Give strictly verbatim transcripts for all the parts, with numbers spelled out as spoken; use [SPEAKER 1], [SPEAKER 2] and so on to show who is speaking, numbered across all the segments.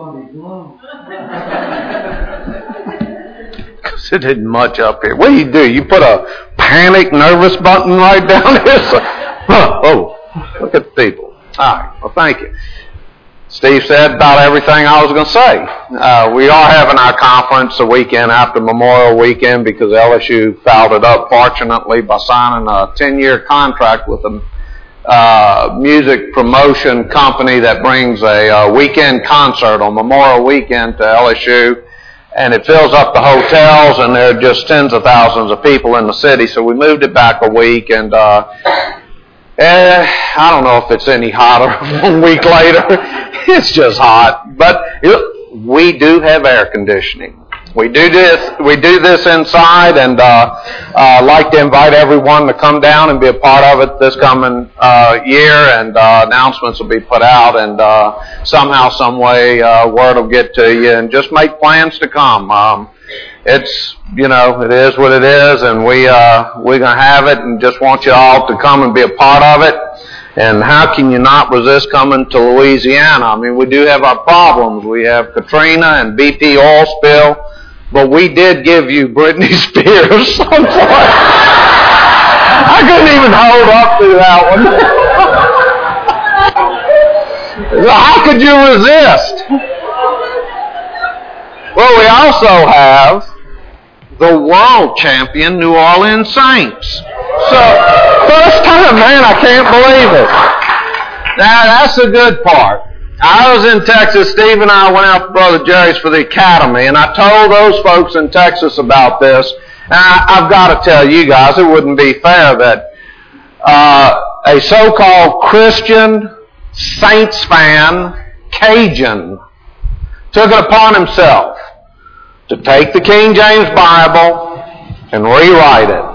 [SPEAKER 1] Because it isn't much up here. What do you do? You put a panic, nervous button right down here? So, huh, oh, look at the people. All right, well, thank you. Steve said about everything I was going to say. Uh, we are having our conference the weekend after Memorial Weekend because L S U fouled it up, fortunately, by signing a ten-year contract with a uh, music promotion company that brings a uh, weekend concert on Memorial Weekend to L S U. And it fills up the hotels, and there are just tens of thousands of people in the city. So we moved it back a week, and uh, eh, I don't know if it's any hotter one week later. It's just hot. But it, we do have air conditioning. We do this. We do this inside, and uh, uh, like to invite everyone to come down and be a part of it this coming uh, year. And uh, announcements will be put out, and uh, somehow, some way, uh, word will get to you. And just make plans to come. Um, it's you know, it is what it is, and we uh, we're gonna have it, and just want you all to come and be a part of it. And how can you not resist coming to Louisiana? I mean, we do have our problems. We have Katrina and B P oil spill. But we did give you Britney Spears. I'm sorry. I couldn't even hold up to that one. So how could you resist? Well, we also have the world champion New Orleans Saints. So, first time, man, I can't believe it. Now, that's the good part. I was in Texas. Steve and I went out to Brother Jerry's for the academy, and I told those folks in Texas about this. And I, I've got to tell you guys, it wouldn't be fair that uh, a so-called Christian Saints fan, Cajun, took it upon himself to take the King James Bible and rewrite it.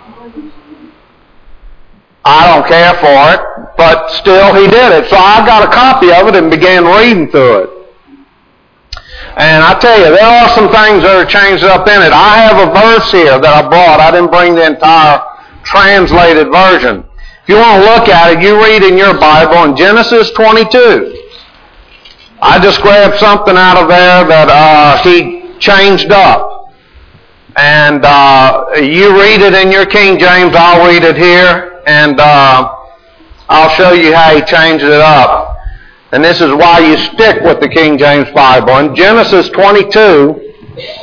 [SPEAKER 1] I don't care for it, but still he did it. So I got a copy of it and began reading through it. And I tell you, there are some things that are changed up in it. I have a verse here that I brought. I didn't bring the entire translated version. If you want to look at it, you read in your Bible in Genesis twenty-two. I just grabbed something out of there that uh, he changed up. And uh, you read it in your King James, I'll read it here. And uh, I'll show you how he changed it up. And this is why you stick with the King James Bible. In Genesis twenty-two,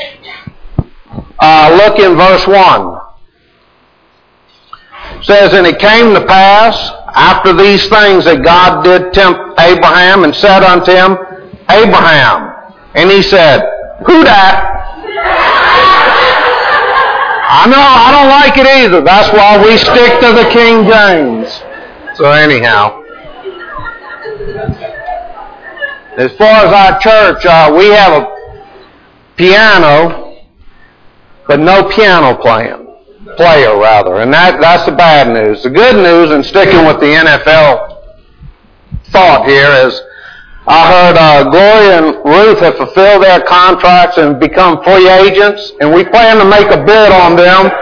[SPEAKER 1] uh, look in verse one. It says, "And it came to pass, after these things, that God did tempt Abraham, and said unto him, Abraham. And he said, Who dat?" I know, I don't like it either. That's why we stick to the King James. So anyhow, as far as our church, uh, we have a piano, but no piano playing. Player, rather. And that, that's the bad news. The good news, and sticking with the N F L thought here, is I heard uh, Gloria and Ruth have fulfilled their contracts and become free agents, and we plan to make a bid on them.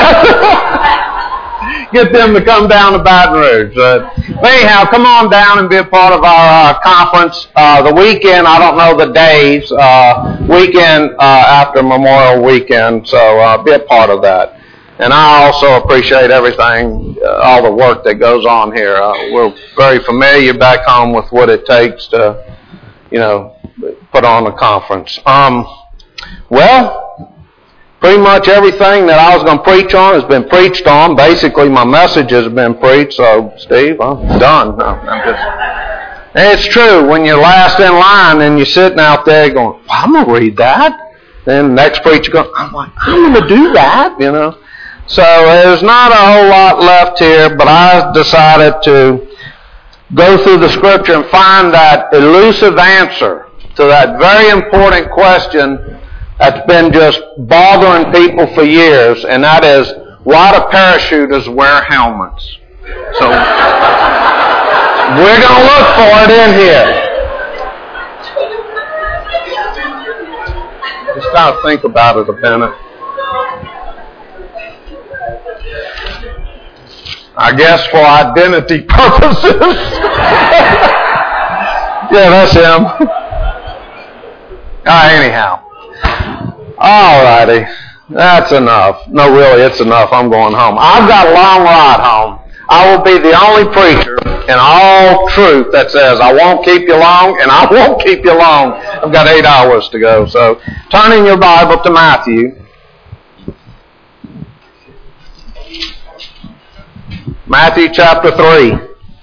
[SPEAKER 1] Get them to come down to Baton Rouge. Uh, but anyhow, come on down and be a part of our uh, conference. Uh, the weekend, I don't know the days, uh, weekend uh, after Memorial Weekend, so uh, be a part of that. And I also appreciate everything, uh, all the work that goes on here. Uh, we're very familiar back home with what it takes to, you know, put on a conference. Um, well, pretty much everything that I was going to preach on has been preached on. Basically, my message has been preached. So, Steve, I'm done. No, I'm just. And it's true. When you're last in line and you're sitting out there going, well, "I'm going to read that," then the next preacher goes, "I'm like, I'm going to do that," you know. So there's not a whole lot left here, but I decided to go through the Scripture and find that elusive answer to that very important question that's been just bothering people for years, and that is, why do parachuters wear helmets? So we're going to look for it in here. Just got to think about it a minute. I guess for identity purposes. Yeah, that's him. Uh, anyhow. All righty. That's enough. No, really, it's enough. I'm going home. I've got a long ride home. I will be the only preacher in all truth that says, I won't keep you long, and I won't keep you long. I've got eight hours to go. So turn in your Bible to Matthew. Matthew chapter three.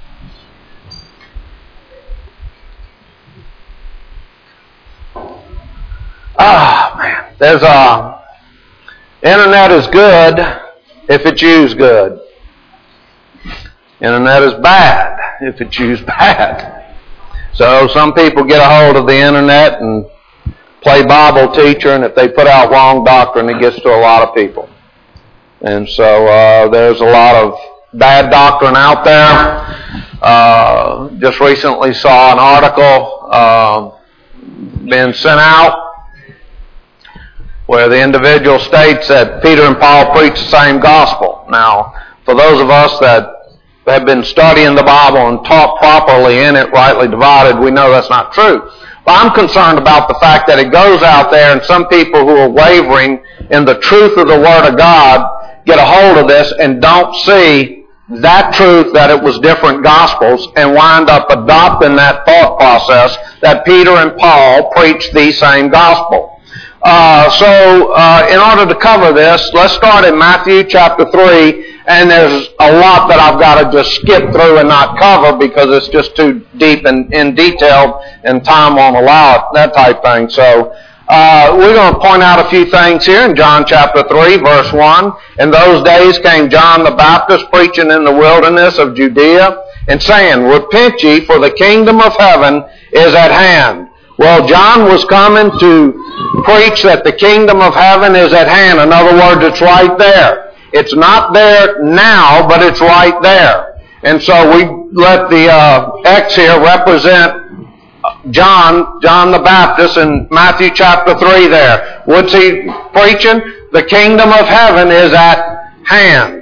[SPEAKER 1] Ah, oh, man. There's a... Internet is good if it's used good. Internet is bad if it's used bad. So some people get a hold of the internet and play Bible teacher, and if they put out wrong doctrine, it gets to a lot of people. And so uh, there's a lot of bad doctrine out there. Uh, just recently saw an article uh, being sent out where the individual states that Peter and Paul preach the same gospel. Now, for those of us that have been studying the Bible and taught properly in it, rightly divided, we know that's not true. But I'm concerned about the fact that it goes out there and some people who are wavering in the truth of the Word of God get a hold of this and don't see that truth that it was different gospels and wind up adopting that thought process that Peter and Paul preached the same gospel. Uh, so, uh, in order to cover this, let's start in Matthew chapter three, and there's a lot that I've got to just skip through and not cover because it's just too deep and in detail, and time won't allow it, that type thing. So, uh, we're going to point out a few things here in John chapter three, verse one. In those days came John the Baptist preaching in the wilderness of Judea, and saying, Repent ye, for the kingdom of heaven is at hand. Well, John was coming to preach that the kingdom of heaven is at hand. In other words, it's right there. It's not there now, but it's right there. And so we let the uh, X here represent John, John the Baptist in Matthew chapter three there. What's he preaching? The kingdom of heaven is at hand.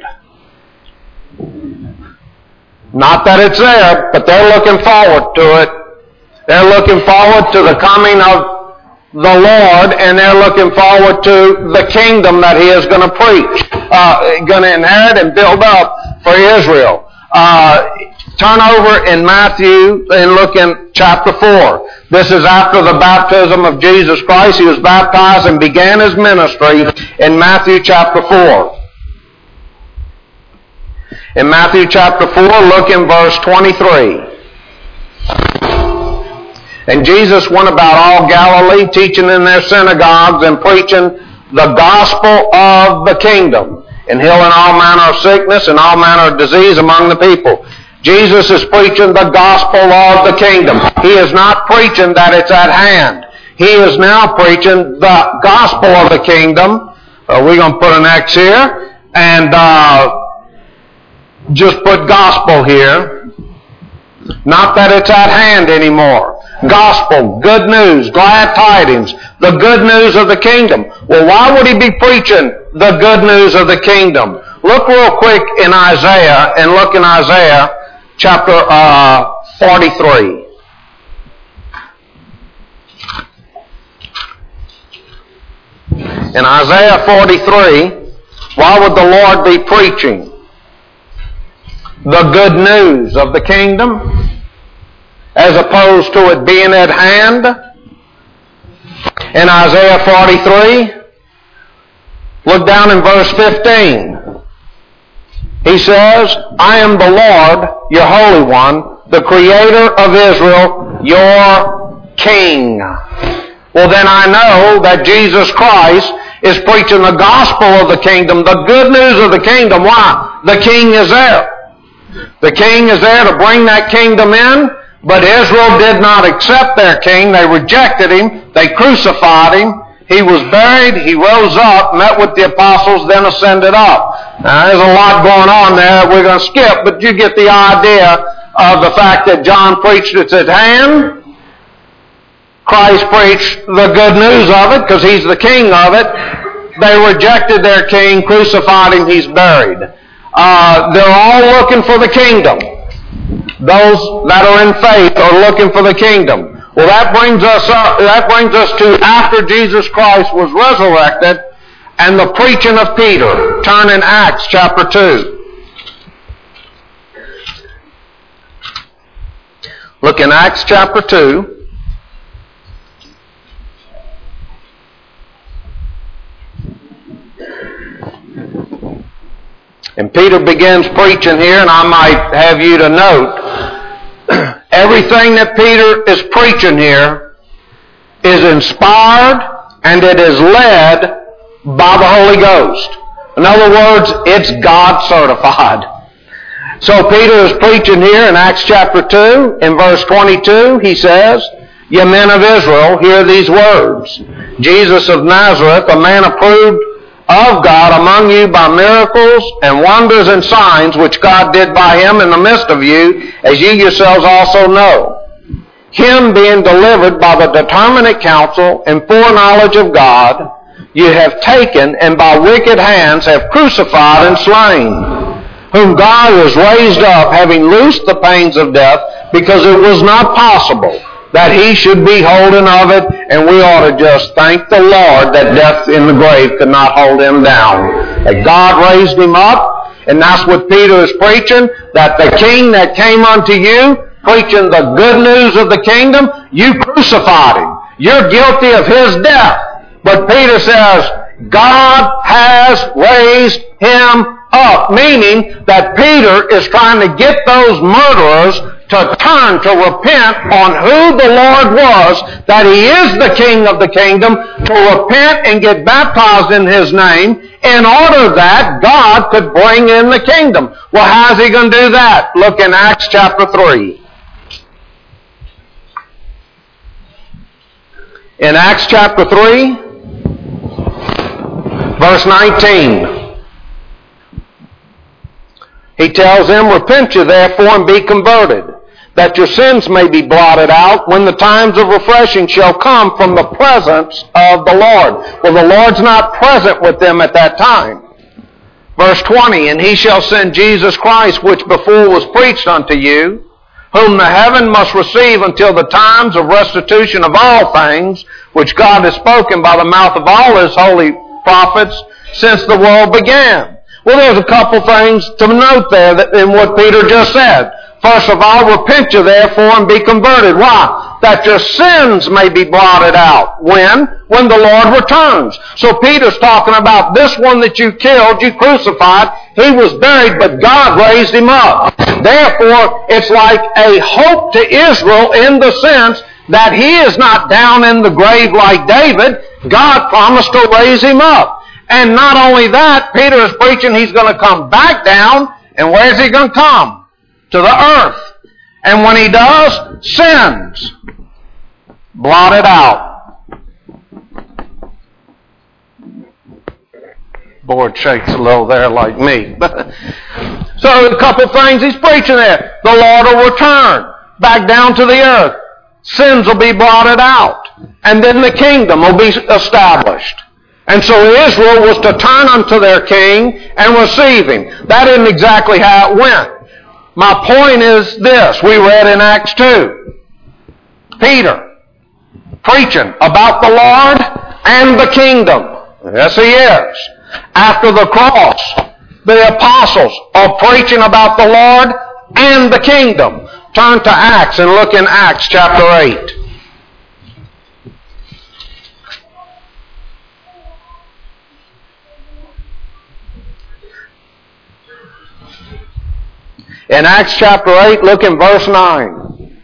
[SPEAKER 1] Not that it's there, but they're looking forward to it. They're looking forward to the coming of the Lord, and they're looking forward to the kingdom that He is going to preach, uh, going to inherit and build up for Israel. Uh, turn over in Matthew and look in chapter four. This is after the baptism of Jesus Christ. He was baptized and began His ministry in Matthew chapter four. In Matthew chapter four, look in verse twenty-three. And Jesus went about all Galilee, teaching in their synagogues and preaching the gospel of the kingdom, and healing all manner of sickness and all manner of disease among the people. Jesus is preaching the gospel of the kingdom. He is not preaching that it's at hand. He is now preaching the gospel of the kingdom. Uh, we're going to put an X here, and uh, just put gospel here. Not that it's at hand anymore. Gospel, good news, glad tidings, the good news of the kingdom. Well, why would he be preaching the good news of the kingdom? Look real quick in Isaiah, and look in Isaiah chapter uh, forty-three. In Isaiah forty-three, why would the Lord be preaching the good news of the kingdom as opposed to it being at hand? In Isaiah forty-three, look down in verse fifteen. He says, I am the Lord, your Holy One, the Creator of Israel, your King. Well, then I know that Jesus Christ is preaching the gospel of the kingdom, the good news of the kingdom. Why? The King is there. The King is there to bring that kingdom in. But Israel did not accept their king. They rejected him. They crucified him. He was buried. He rose up, met with the apostles, then ascended up. Now, there's a lot going on there we're going to skip, but you get the idea of the fact that John preached it's at hand. Christ preached the good news of it because He's the king of it. They rejected their king, crucified him, He's buried. Uh, they're all looking for the kingdom. Those that are in faith are looking for the kingdom. Well, that brings us up, that brings us to after Jesus Christ was resurrected and the preaching of Peter. Turn in Acts chapter two. Look in Acts chapter two. And Peter begins preaching here, and I might have you to note, everything that Peter is preaching here is inspired and it is led by the Holy Ghost. In other words, it's God certified. So Peter is preaching here in Acts chapter two, in verse twenty-two, he says, "Ye men of Israel, hear these words. Jesus of Nazareth, a man approved of God among you by miracles and wonders and signs which God did by him in the midst of you, as ye yourselves also know. Him being delivered by the determinate counsel and foreknowledge of God, you have taken and by wicked hands have crucified and slain, whom God has raised up, having loosed the pains of death, because it was not possible that he should be holden of it." And we ought to just thank the Lord that death in the grave could not hold him down. That God raised him up, and that's what Peter is preaching, that the King that came unto you, preaching the good news of the kingdom, you crucified him. You're guilty of his death. But Peter says, God has raised him up, meaning that Peter is trying to get those murderers to turn, to repent on who the Lord was, that he is the King of the kingdom, to repent and get baptized in his name, in order that God could bring in the kingdom. Well, how's he going to do that? Look in Acts chapter three. In Acts chapter three, verse nineteen. He tells them, "Repent you therefore and be converted, that your sins may be blotted out when the times of refreshing shall come from the presence of the Lord." Well, the Lord's not present with them at that time. Verse twenty, "And he shall send Jesus Christ, which before was preached unto you, whom the heaven must receive until the times of restitution of all things, which God has spoken by the mouth of all his holy prophets since the world began." Well, there's a couple things to note there in what Peter just said. First of all, repent you therefore and be converted. Why? That your sins may be blotted out. When? When the Lord returns. So Peter's talking about this one that you killed, you crucified. He was buried, but God raised him up. Therefore, it's like a hope to Israel in the sense that he is not down in the grave like David. God promised to raise him up. And not only that, Peter is preaching he's going to come back down. And where's he going to come? To the earth. And when he does, sins blotted out. Board shakes a little there like me. So a couple things he's preaching there. The Lord will return back down to the earth. Sins will be blotted out. And then the kingdom will be established. And so Israel was to turn unto their king and receive him. That isn't exactly how it went. My point is this. We read in Acts two. Peter preaching about the Lord and the kingdom. Yes, he is. After the cross, the apostles are preaching about the Lord and the kingdom. Turn to Acts and look in Acts chapter eight. In Acts chapter eight, look in verse nine.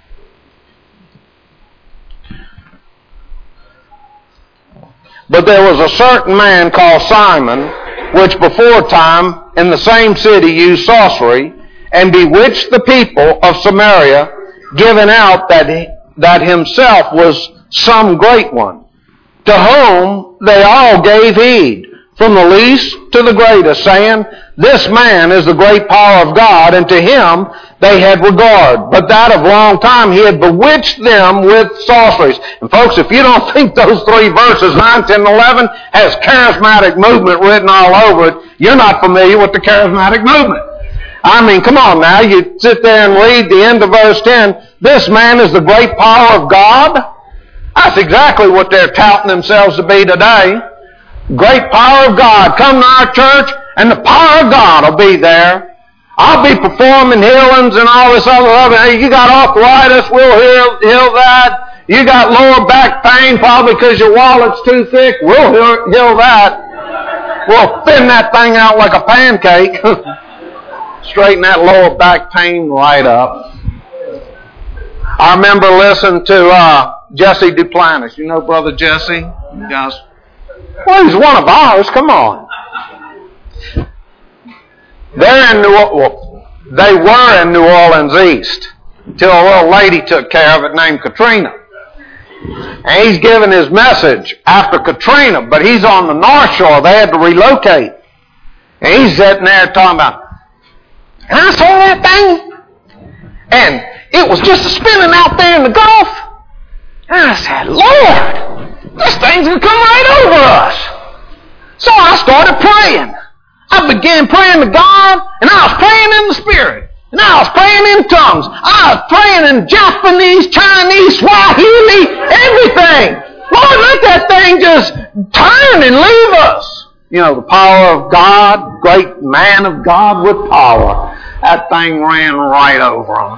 [SPEAKER 1] "But there was a certain man called Simon, which before time in the same city used sorcery, and bewitched the people of Samaria, giving out that, he, that himself was some great one, to whom they all gave heed, from the least to the greatest, saying, This man is the great power of God, and to him they had regard. But that of long time he had bewitched them with sorceries." And folks, if you don't think those three verses, nine, ten, and eleven, has charismatic movement written all over it, you're not familiar with the charismatic movement. I mean, come on now. You sit there and read the end of verse ten. This man is the great power of God. That's exactly what they're touting themselves to be today. Great power of God. Come to our church and the power of God will be there. I'll be performing healings and all this other stuff. Hey, you got arthritis, we'll heal, heal that. You got lower back pain probably because your wallet's too thick, we'll heal, heal that. We'll thin that thing out like a pancake. Straighten that lower back pain right up. I remember listening to uh, Jesse Duplantis. You know Brother Jesse? You guys? Well, he's one of ours. Come on. They're in New well, they were in New Orleans East until a little lady took care of it named Katrina. And he's giving his message after Katrina, but he's on the North Shore. They had to relocate. And he's sitting there talking about, and I saw that thing, and it was just spinning out there in the Gulf. And I said, Lord, this thing's going to come right over us. So I started praying. I began praying to God, and I was praying in the Spirit. And I was praying in tongues. I was praying in Japanese, Chinese, Swahili, everything. Lord, let that thing just turn and leave us. You know, the power of God, great man of God with power. That thing ran right over them.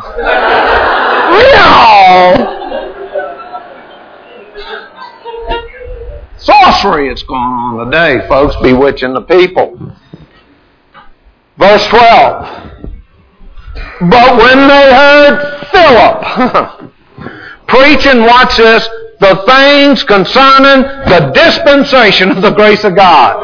[SPEAKER 1] Real sorcery that's going on today, folks, bewitching the people. Verse twelve. But when they heard Philip preaching, watch this, the things concerning the dispensation of the grace of God.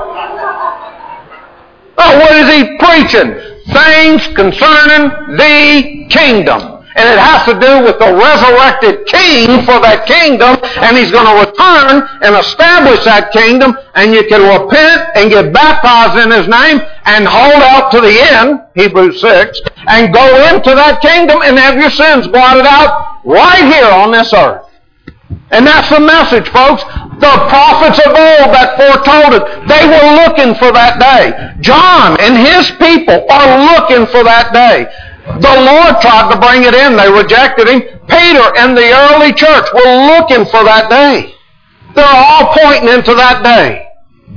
[SPEAKER 1] Oh, what is he preaching? Things concerning the kingdom. And it has to do with the resurrected king for that kingdom, and he's going to return and establish that kingdom, and you can repent and get baptized in his name and hold out to the end, Hebrews six, and go into that kingdom and have your sins blotted out right here on this earth. And that's the message, folks. The prophets of old that foretold it, they were looking for that day. John and his people are looking for that day. The Lord tried to bring it in. They rejected him. Peter and the early church were looking for that day. They're all pointing into that day.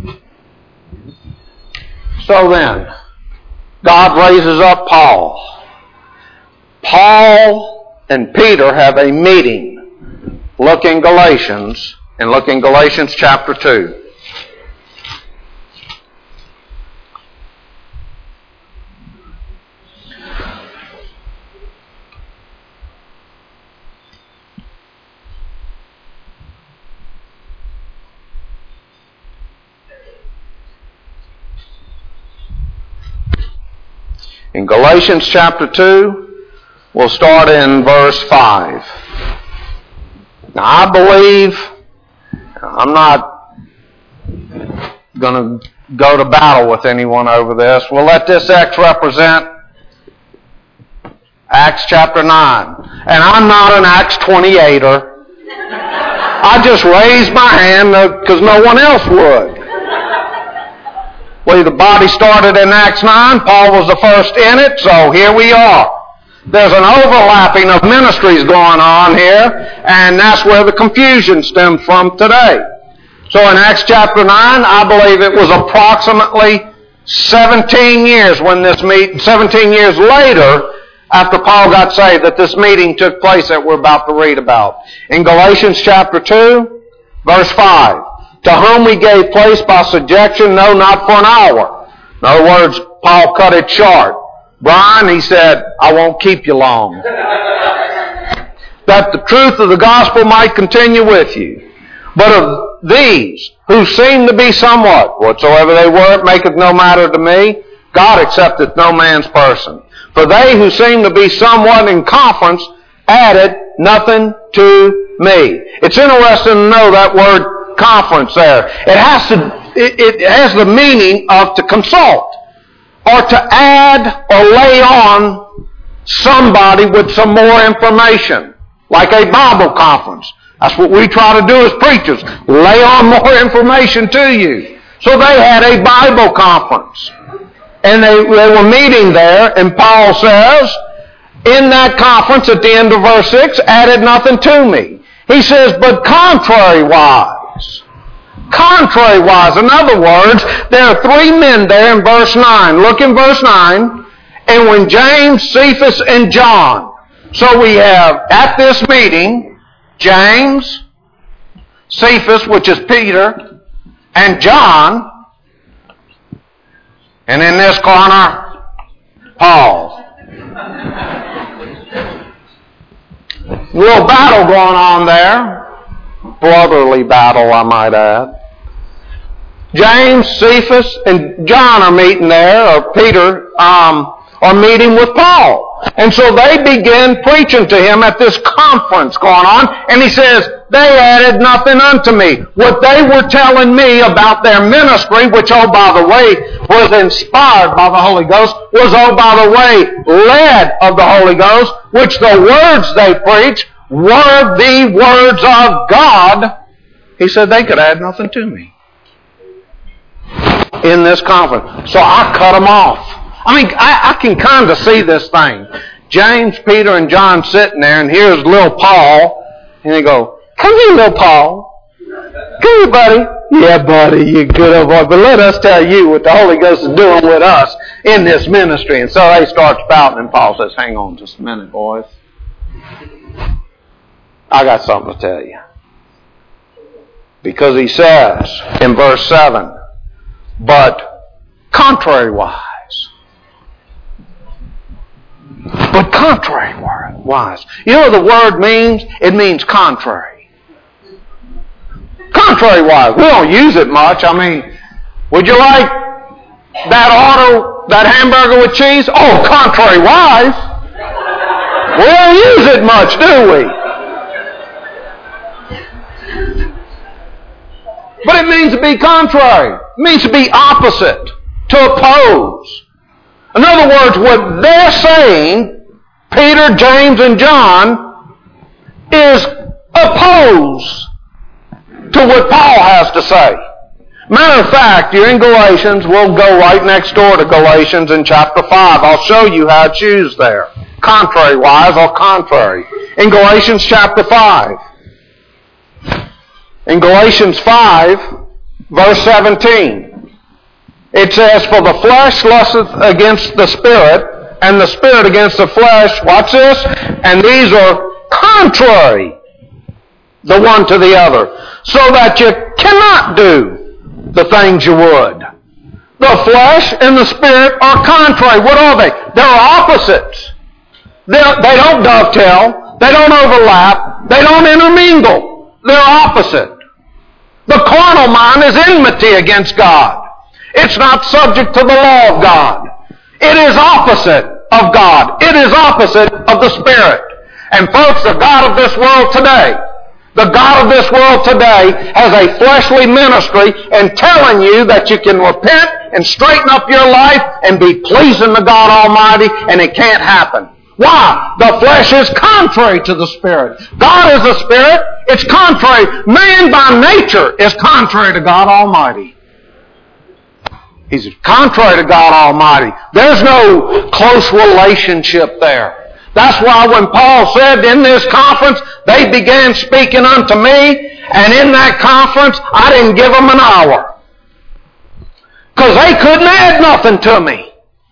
[SPEAKER 1] So then, God raises up Paul. Paul and Peter have a meeting. Look in Galatians, and look in Galatians chapter two. In Galatians chapter two, we'll start in verse five. Now I believe, I'm not going to go to battle with anyone over this. We'll let this X represent Acts chapter nine. And I'm not an Acts twenty-eighter. I just raised my hand because no one else would. Well, the body started in Acts nine. Paul was the first in it, so here we are. There's an overlapping of ministries going on here, and that's where the confusion stems from today. So in Acts chapter nine, I believe it was approximately seventeen years when this meet, seventeen years later, after Paul got saved, that this meeting took place that we're about to read about. In Galatians chapter two, verse five. To whom we gave place by subjection, no, not for an hour. In other words, Paul cut it short. Brian, he said, I won't keep you long. That the truth of the gospel might continue with you. But of these, who seem to be somewhat, whatsoever they were, it maketh no matter to me. God accepteth no man's person. For they who seem to be somewhat in conference added nothing to me. It's interesting to know that word conference there. It has to, it, it has the meaning of to consult or to add or lay on somebody with some more information, like a Bible conference. That's what we try to do as preachers, lay on more information to you. So they had a Bible conference. And they, they were meeting there, and Paul says, in that conference at the end of verse six, added nothing to me. He says, but contrary-wise. Contrary-wise. In other words, there are three men there in verse nine. Look in verse nine. And when James, Cephas, and John. So we have, at this meeting, James, Cephas, which is Peter, and John. And in this corner, Paul. Little battle going on there. Brotherly battle, I might add. James, Cephas, and John are meeting there, or Peter um, are meeting with Paul. And so they begin preaching to him at this conference going on, and he says, they added nothing unto me. What they were telling me about their ministry, which, oh, by the way, was inspired by the Holy Ghost, was, oh, by the way, led of the Holy Ghost, which the words they preached were the words of God. He said they could add nothing to me in this conference. So I cut them off. I mean, I, I can kind of see this thing. James, Peter, and John sitting there, and here's little Paul, and they go, come here, little Paul. Come here, buddy. Yeah, buddy, you good old boy. But let us tell you what the Holy Ghost is doing with us in this ministry. And so they start spouting, and Paul says, hang on just a minute, boys. I got something to tell you. Because he says in verse seven, but contrary-wise. But contrary-wise. You know what the word means? It means contrary. Contrary-wise. We don't use it much. I mean, would you like that order, that hamburger with cheese? Oh, contrary-wise. We don't use it much, do we? But it means to be contrary. It means to be opposite, to oppose. In other words, what they're saying, Peter, James, and John, is opposed to what Paul has to say. Matter of fact, you're in Galatians. We'll go right next door to Galatians in chapter five. I'll show you how it's used there. Contrary-wise or contrary. In Galatians chapter five. In Galatians five, verse seventeen, it says, for the flesh lusteth against the Spirit, and the Spirit against the flesh, watch this, and these are contrary the one to the other, so that you cannot do the things you would. The flesh and the Spirit are contrary. What are they? They're opposites. They're, they don't dovetail. They don't overlap. They don't intermingle. They're opposite. The carnal mind is enmity against God. It's not subject to the law of God. It is opposite of God. It is opposite of the Spirit. And folks, the God of this world today, the God of this world today has a fleshly ministry and telling you that you can repent and straighten up your life and be pleasing to God Almighty, and it can't happen. Why? The flesh is contrary to the Spirit. God is the Spirit. It's contrary. Man by nature is contrary to God Almighty. He's contrary to God Almighty. There's no close relationship there. That's why when Paul said in this conference, they began speaking unto me, and in that conference, I didn't give them an hour. Because they couldn't add nothing to me.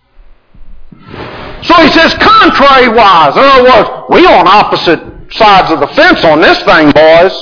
[SPEAKER 1] So he says, contrary-wise. In other words, we on opposite sides of the fence on this thing, boys.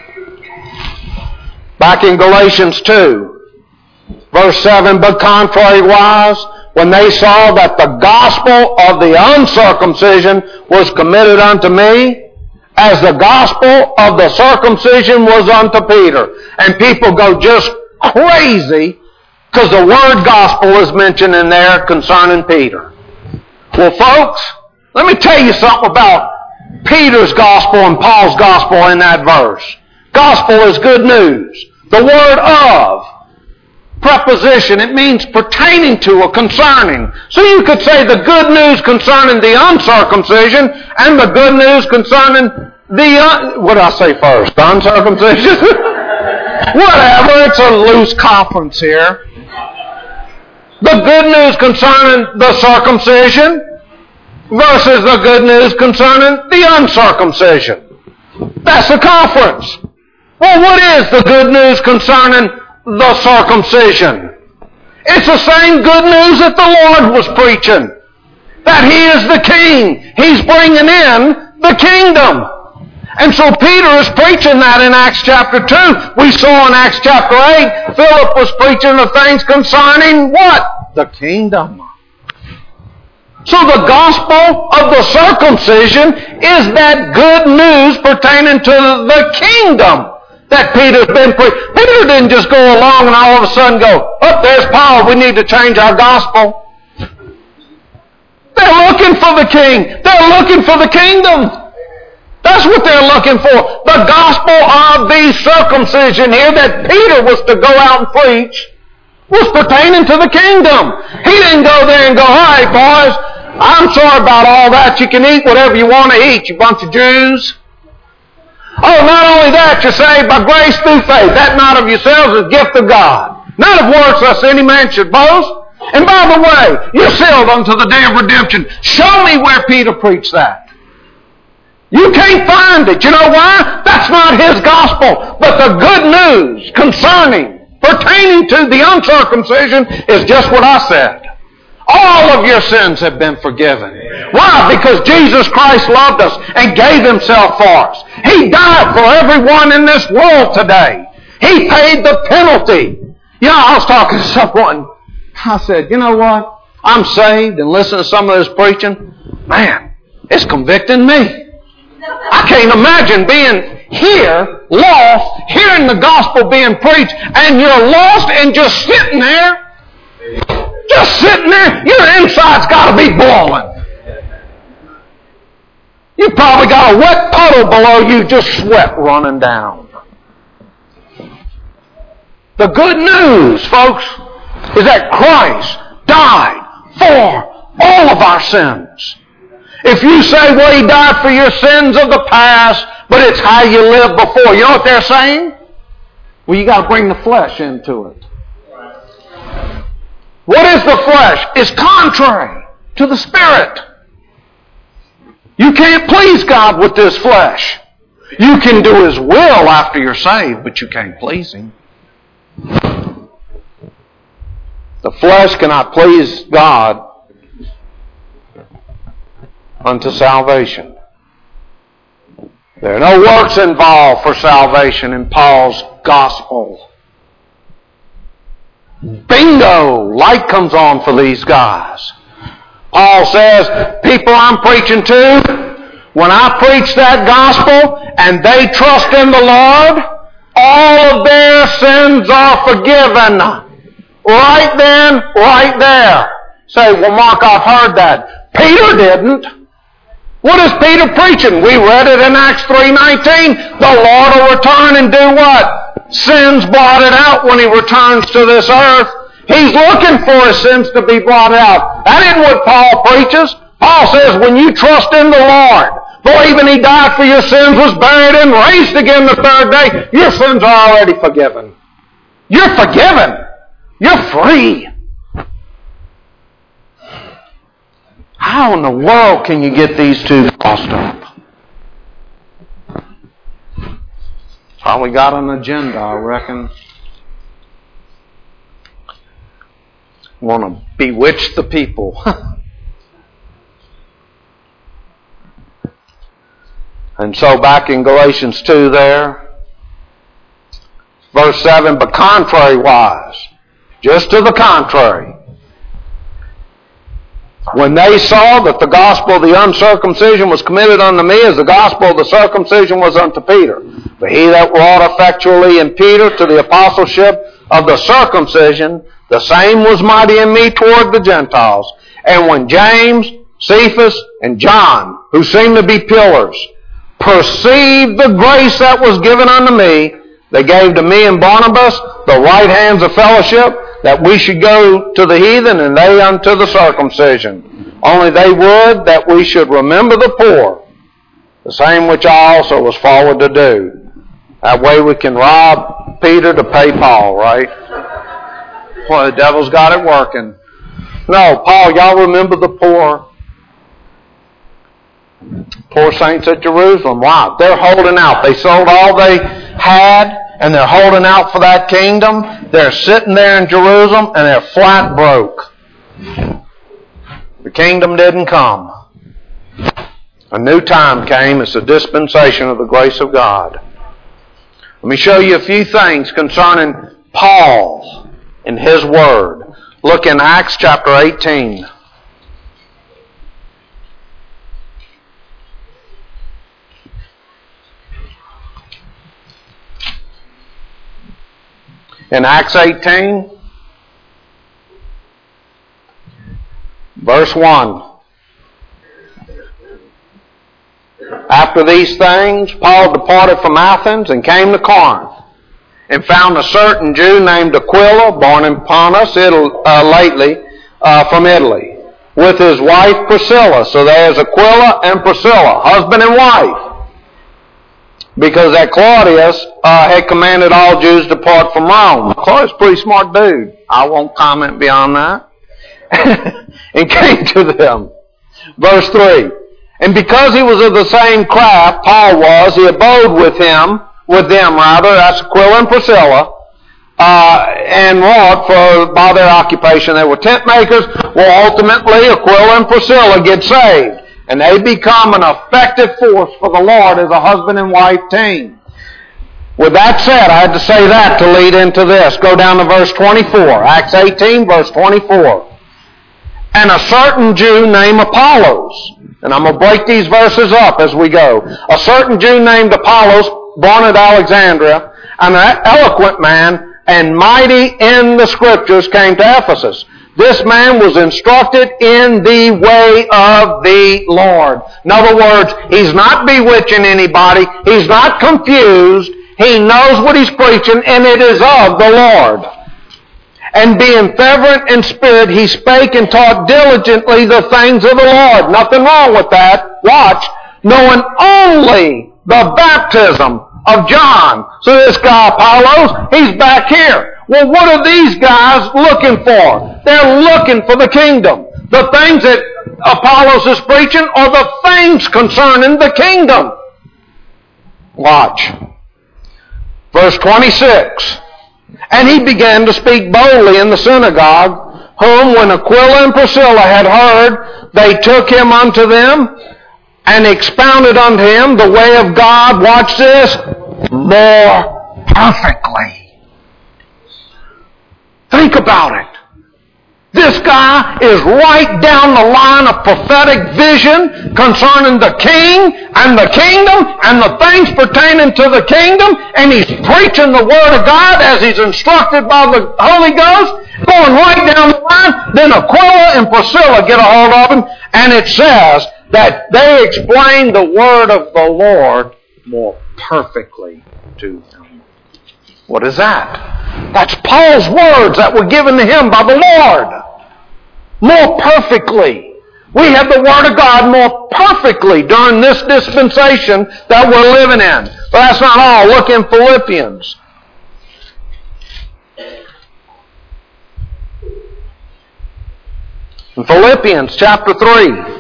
[SPEAKER 1] Back in Galatians two, verse seven, but contrary-wise, when they saw that the gospel of the uncircumcision was committed unto me, as the gospel of the circumcision was unto Peter. And people go just crazy because the word gospel is mentioned in there concerning Peter. Well, folks, let me tell you something about Peter's gospel and Paul's gospel in that verse. Gospel is good news. The word of, preposition, it means pertaining to or concerning. So you could say the good news concerning the uncircumcision and the good news concerning the, un- what did I say first? The uncircumcision? Whatever, it's a loose conference here. the good news concerning the circumcision versus the good news concerning the uncircumcision. That's the conference. Well, what is the good news concerning the circumcision? It's the same good news that the Lord was preaching. That He is the King. He's bringing in the kingdom. And so Peter is preaching that in Acts chapter two. We saw in Acts chapter eight, Philip was preaching the things concerning what? The kingdom. So the gospel of the circumcision is that good news pertaining to the kingdom that Peter's been preaching. Peter didn't just go along and all of a sudden go, oh, there's Paul, we need to change our gospel. They're looking for the king. They're looking for the kingdom. That's what they're looking for. The gospel of the circumcision here that Peter was to go out and preach was pertaining to the kingdom. He didn't go there and go, all right, boys, I'm sorry about all that. You can eat whatever you want to eat, you bunch of Jews. Oh, not only that, you're saved by grace through faith. That not of yourselves is a gift of God. Not of works lest any man should boast. And by the way, you're sealed unto the day of redemption. Show me where Peter preached that. You can't find it. You know why? That's not his gospel. But the good news concerning, pertaining to the uncircumcision is just what I said. All of your sins have been forgiven. Why? Because Jesus Christ loved us and gave Himself for us. He died for everyone in this world today. He paid the penalty. You know, I was talking to someone. I said, you know what? I'm saved and listening to some of this preaching. Man, it's convicting me. I can't imagine being here, lost, hearing the gospel being preached, and you're lost and just sitting there. Just sitting there, your inside's got to be boiling. You probably got a wet puddle below you, just sweat running down. The good news, folks, is that Christ died for all of our sins. If you say, well, He died for your sins of the past, but it's how you lived before, you know what they're saying? Well, you got to bring the flesh into it. What is the flesh? It's contrary to the Spirit. You can't please God with this flesh. You can do His will after you're saved, but you can't please Him. The flesh cannot please God unto salvation. There are no works involved for salvation in Paul's gospel. Bingo! Light comes on for these guys. Paul says, people I'm preaching to, when I preach that gospel and they trust in the Lord, all of their sins are forgiven. Right then, right there. Say, well, Mark, I've heard that. Peter didn't. What is Peter preaching? We read it in Acts three nineteen. The Lord will return and do what? Sins blotted out when He returns to this earth. He's looking for His sins to be blotted out. That isn't what Paul preaches. Paul says when you trust in the Lord, believing He died for your sins, was buried and raised again the third day, your sins are already forgiven. You're forgiven. You're free. How in the world can you get these two crossed up? Probably got an agenda, I reckon. Want to bewitch the people. And so back in Galatians two there, verse seven, but contrary-wise, just to the contrary, when they saw that the gospel of the uncircumcision was committed unto me as the gospel of the circumcision was unto Peter. But he that wrought effectually in Peter to the apostleship of the circumcision, the same was mighty in me toward the Gentiles. And when James, Cephas, and John, who seemed to be pillars, perceived the grace that was given unto me, they gave to me and Barnabas the right hands of fellowship, that we should go to the heathen and they unto the circumcision. Only they would that we should remember the poor, the same which I also was forward to do. That way we can rob Peter to pay Paul, right? Well, the devil's got it working. No, Paul, y'all remember the poor, poor saints at Jerusalem. Why? They're holding out. They sold all they had, and they're holding out for that kingdom. They're sitting there in Jerusalem, and they're flat broke. The kingdom didn't come. A new time came. It's a dispensation of the grace of God. Let me show you a few things concerning Paul and his word. Look in Acts chapter eighteen. In Acts eighteen, verse one. After these things, Paul departed from Athens and came to Corinth, and found a certain Jew named Aquila, born in Pontus, Italy, uh, lately uh, from Italy, with his wife Priscilla. So there's Aquila and Priscilla, husband and wife, because that Claudius uh, had commanded all Jews to depart from Rome. Claudius is a pretty smart dude. I won't comment beyond that. And came to them. Verse three. And because he was of the same craft, Paul was, he abode with him, with them rather, that's Aquila and Priscilla, uh, and wrought for, by their occupation, they were tent makers. Well, ultimately, Aquila and Priscilla get saved, and they become an effective force for the Lord as a husband and wife team. With that said, I had to say that to lead into this. Go down to verse twenty-four, Acts eighteen, verse twenty-four. And a certain Jew named Apollos, and I'm going to break these verses up as we go. A certain Jew named Apollos, born at Alexandria, an eloquent man and mighty in the Scriptures, came to Ephesus. This man was instructed in the way of the Lord. In other words, he's not bewitching anybody. He's not confused. He knows what he's preaching, and it is of the Lord. And being fervent in spirit, he spake and taught diligently the things of the Lord. Nothing wrong with that. Watch. Knowing only the baptism of John. So this guy Apollos, he's back here. Well, what are these guys looking for? They're looking for the kingdom. The things that Apollos is preaching are the things concerning the kingdom. Watch. Verse twenty-six. And he began to speak boldly in the synagogue, whom when Aquila and Priscilla had heard, they took him unto them, and expounded unto him the way of God, watch this, more perfectly. Think about it. This guy is right down the line of prophetic vision concerning the king and the kingdom and the things pertaining to the kingdom, and he's preaching the Word of God as he's instructed by the Holy Ghost, going right down the line. Then Aquila and Priscilla get a hold of him, and it says that they explain the Word of the Lord more perfectly to him. What is that? That's Paul's words that were given to him by the Lord. More perfectly. We have the Word of God more perfectly during this dispensation that we're living in. But that's not all. Look in Philippians. In Philippians chapter three.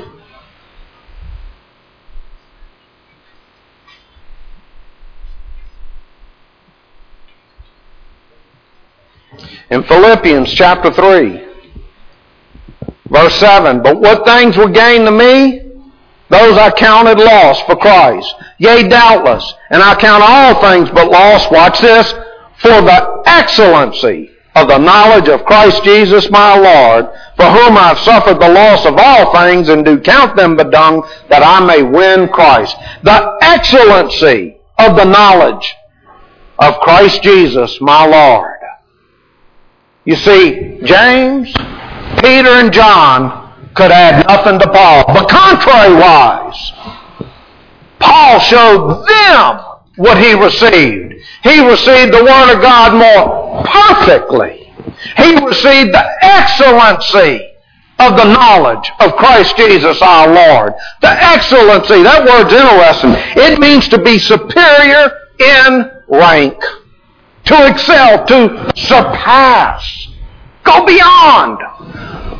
[SPEAKER 1] In Philippians chapter three, verse seven, but what things were gained to me, those I counted loss for Christ. Yea, doubtless, and I count all things but loss, watch this, for the excellency of the knowledge of Christ Jesus my Lord, for whom I have suffered the loss of all things, and do count them but dung, that I may win Christ. The excellency of the knowledge of Christ Jesus my Lord. You see, James, Peter, and John could add nothing to Paul. But contrary-wise, Paul showed them what he received. He received the Word of God more perfectly. He received the excellency of the knowledge of Christ Jesus our Lord. The excellency, that word's interesting. It means to be superior in rank. To excel, to surpass, go beyond.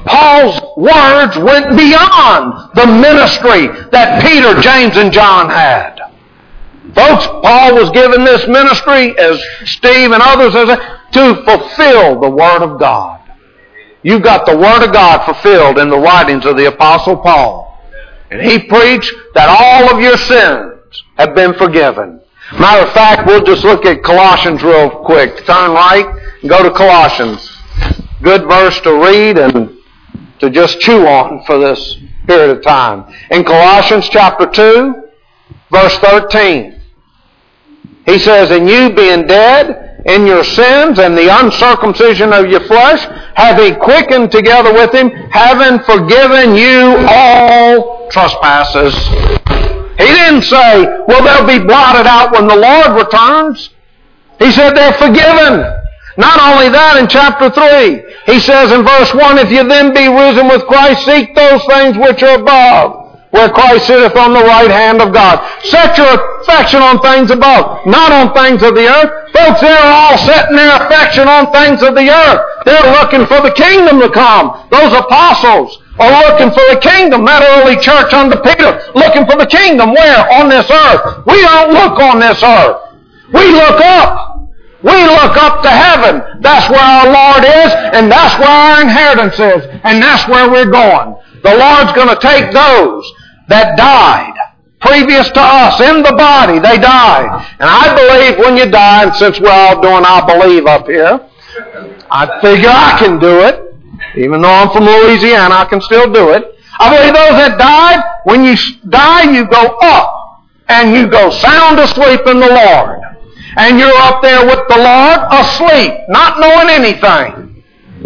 [SPEAKER 1] Paul's words went beyond the ministry that Peter, James, and John had. Folks, Paul was given this ministry, as Steve and others have said, to fulfill the Word of God. You've got the Word of God fulfilled in the writings of the Apostle Paul. And he preached that all of your sins have been forgiven. Matter of fact, we'll just look at Colossians real quick. Turn right and go to Colossians. Good verse to read and to just chew on for this period of time. In Colossians chapter two, verse thirteen, he says, "And you being dead in your sins and the uncircumcision of your flesh, have he quickened together with him, having forgiven you all trespasses." He didn't say, well, they'll be blotted out when the Lord returns. He said they're forgiven. Not only that, in chapter three, he says in verse one, "If you then be risen with Christ, seek those things which are above, where Christ sitteth on the right hand of God." Set your affection on things above, not on things of the earth. Folks, they're all setting their affection on things of the earth. They're looking for the kingdom to come. Those apostles are looking for the kingdom. That early church under Peter, looking for the kingdom. Where? On this earth. We don't look on this earth. We look up. We look up to heaven. That's where our Lord is, and that's where our inheritance is, and that's where we're going. The Lord's going to take those that died previous to us in the body. They died. And I believe when you die, and since we're all doing I believe up here, I figure I can do it. Even though I'm from Louisiana, I can still do it. I believe those that died, when you die, you go up and you go sound asleep in the Lord. And you're up there with the Lord asleep, not knowing anything.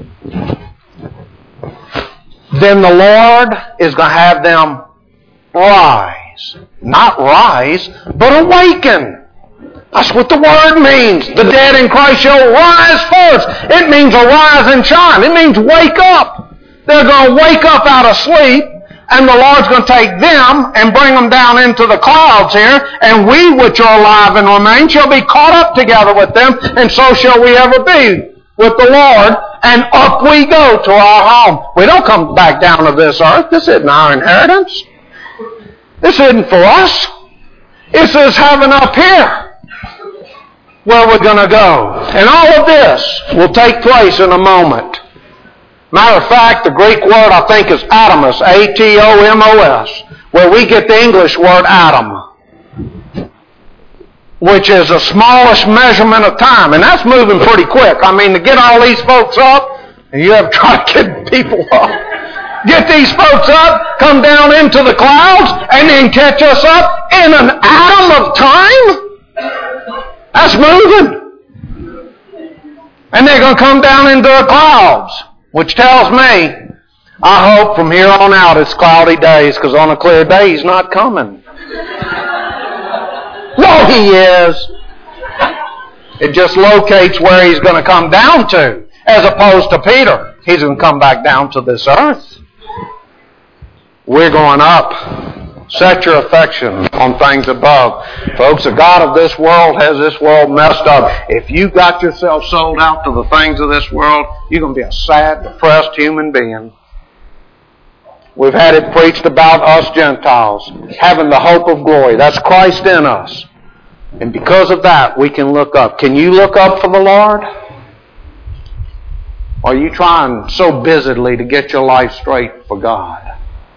[SPEAKER 1] Then the Lord is going to have them rise. Not rise, but awaken. That's what the word means. The dead in Christ shall rise first. It means arise and shine. It means wake up. They're going to wake up out of sleep, and the Lord's going to take them and bring them down into the clouds here, and we which are alive and remain shall be caught up together with them, and so shall we ever be with the Lord, and up we go to our home. We don't come back down to this earth. This isn't our inheritance. This isn't for us. This is heaven up here, where we're going to go. And all of this will take place in a moment. Matter of fact, the Greek word I think is atomos, A T O M O S, where we get the English word atom, which is the smallest measurement of time. And that's moving pretty quick. I mean, to get all these folks up, and you have to try to get people up. Get these folks up, come down into the clouds, and then catch us up in an atom of time? That's moving. And they're going to come down into the clouds, which tells me, I hope from here on out it's cloudy days, because on a clear day he's not coming. No, he is. It just locates where he's going to come down to, as opposed to Peter. He's going to come back down to this earth. We're going up. Set your affection on things above. Folks, the God of this world has this world messed up. If you got yourself sold out to the things of this world, you're going to be a sad, depressed human being. We've had it preached about us Gentiles having the hope of glory. That's Christ in us. And because of that, we can look up. Can you look up for the Lord? Or are you trying so busily to get your life straight for God?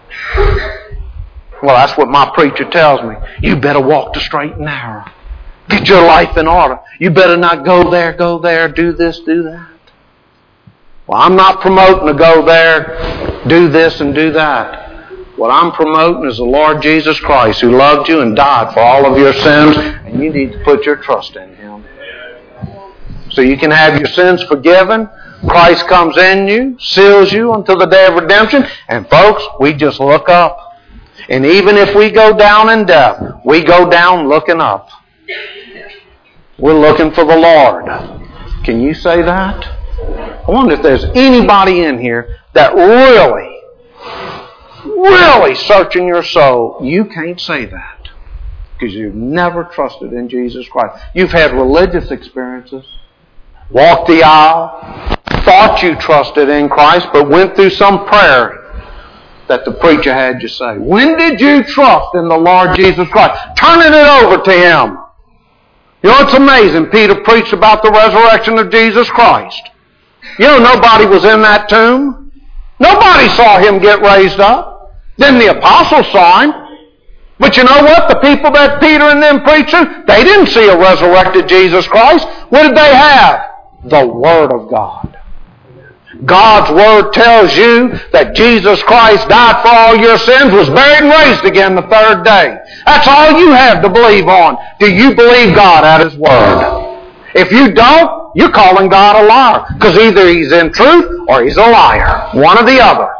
[SPEAKER 1] Well, that's what my preacher tells me. You better walk the straight and narrow. Get your life in order. You better not go there, go there, do this, do that. Well, I'm not promoting to go there, do this and do that. What I'm promoting is the Lord Jesus Christ, who loved you and died for all of your sins, and you need to put your trust in Him. So you can have your sins forgiven. Christ comes in you, seals you until the day of redemption, and folks, we just look up. And even if we go down in death, we go down looking up. We're looking for the Lord. Can you say that? I wonder if there's anybody in here that really, really searching your soul. You can't say that because you've never trusted in Jesus Christ. You've had religious experiences, walked the aisle, thought you trusted in Christ, but went through some prayer that the preacher had you say. When did you trust in the Lord Jesus Christ? Turning it over to Him. You know, it's amazing. Peter preached about the resurrection of Jesus Christ. You know, nobody was in that tomb. Nobody saw Him get raised up. Then the apostles saw Him. But you know what? The people that Peter and them preached to, they didn't see a resurrected Jesus Christ. What did they have? The Word of God. God's Word tells you that Jesus Christ died for all your sins, was buried and raised again the third day. That's all you have to believe on. Do you believe God at His Word? If you don't, you're calling God a liar. Because either He's in truth or He's a liar. One or the other.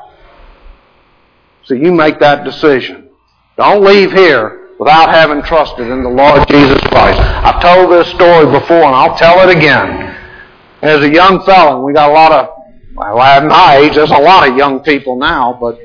[SPEAKER 1] So you make that decision. Don't leave here without having trusted in the Lord Jesus Christ. I've told this story before and I'll tell it again. As a young fellow, we got a lot of, well, at my age, there's a lot of young people now, but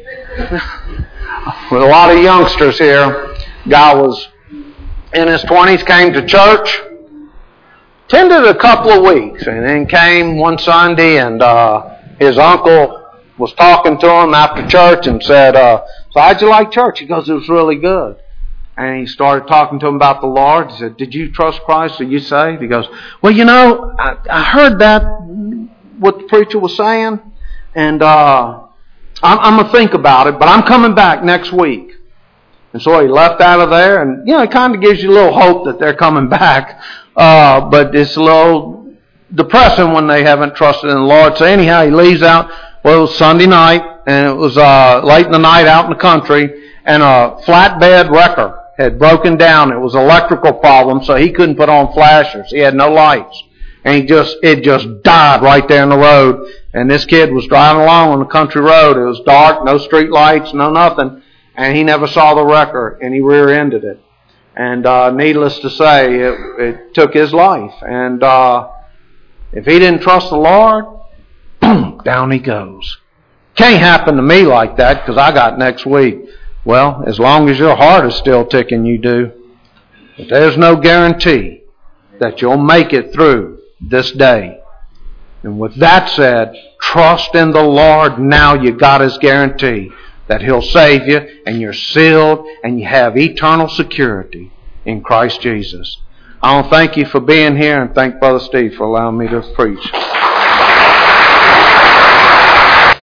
[SPEAKER 1] with a lot of youngsters here. Guy was in his twenties, came to church, attended a couple of weeks, and then came one Sunday and uh, his uncle was talking to him after church and said, uh, so how'd you like church? He goes, it was really good. And he started talking to him about the Lord. He said, did you trust Christ? Are you saved? He goes, well, you know, I, I heard that, what the preacher was saying, and uh, I'm, I'm going to think about it, but I'm coming back next week. And so he left out of there, and, you know, it kind of gives you a little hope that they're coming back, uh, but it's a little depressing when they haven't trusted in the Lord. So anyhow, he leaves out. Well, it was Sunday night, and it was uh, late in the night out in the country, and a flatbed wrecker had broken down. It was an electrical problem, so he couldn't put on flashers. He had no lights. And he just, it just died right there in the road. And this kid was driving along on the country road. It was dark, no street lights, no nothing. And he never saw the wrecker, and he rear-ended it. And uh, needless to say, it, it took his life. And uh, if he didn't trust the Lord, boom, down he goes. Can't happen to me like that because I got next week. Well, as long as your heart is still ticking, you do. But there's no guarantee that you'll make it through this day. And with that said, trust in the Lord now. You got His guarantee that He'll save you and you're sealed and you have eternal security in Christ Jesus. I want to thank you for being here and thank Brother Steve for allowing me to preach.